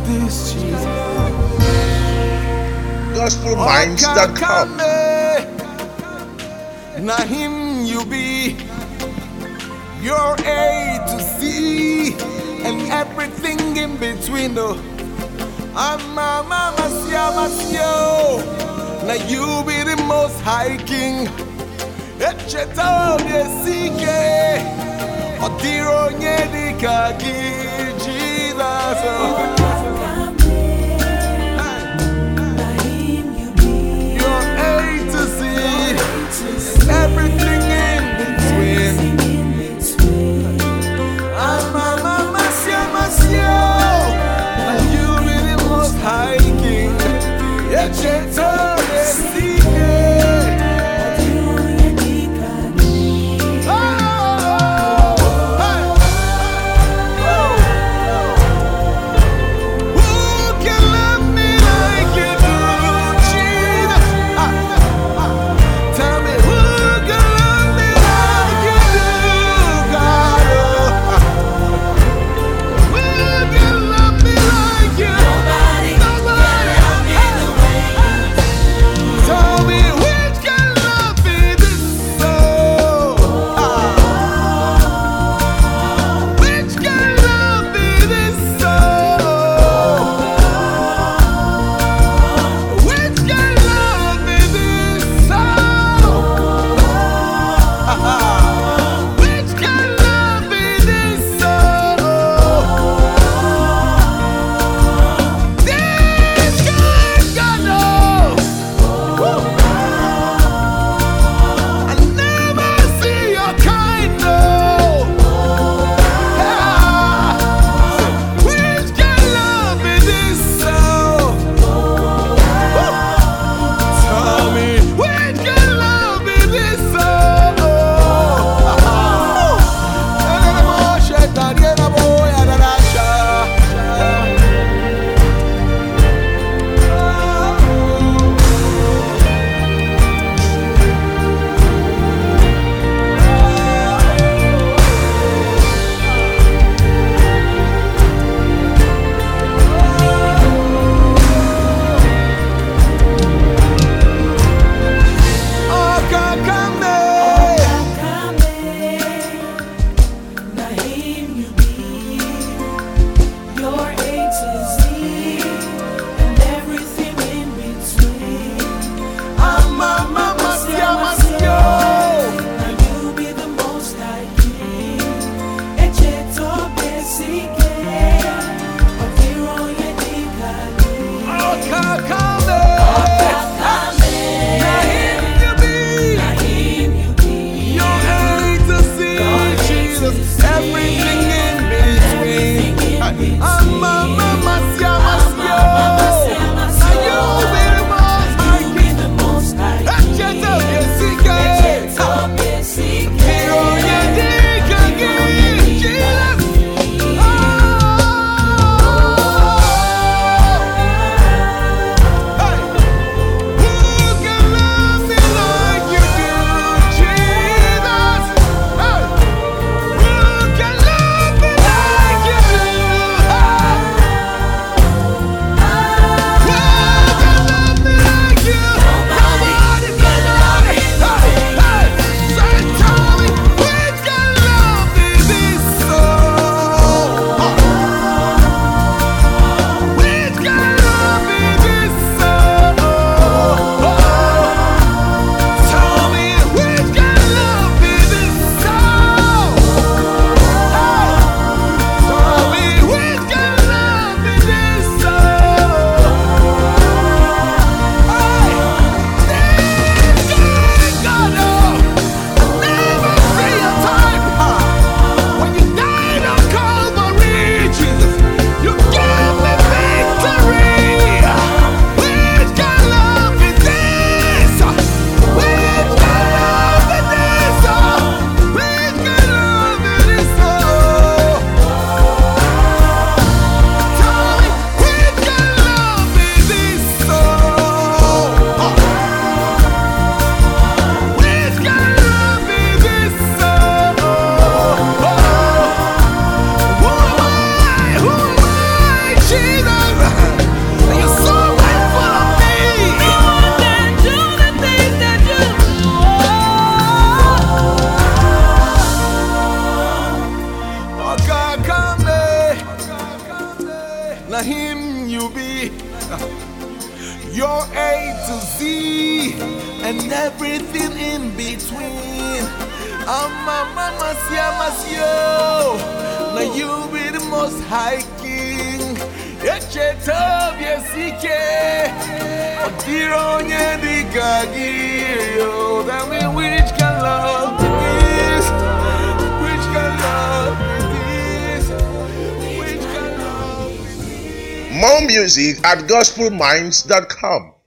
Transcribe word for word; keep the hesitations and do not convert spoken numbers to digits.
this, Jesus. gospel minds dot com. Na him you be, your A to Z, and everything in between. Oh, I'm a mama, yo. Now you be the most high king. Echeto desike, odiro nyedikaki, Jesus. Oh. Everything in between. I'm a mama, Masio. And you be the most high king. Echeto desike. and everything in between. Amma mama sia masio, now you be the most high king. Echeto biesike, otironye dikagirio. Tell me which can love this, which can love this, which can love this. More music at gospel minds dot com.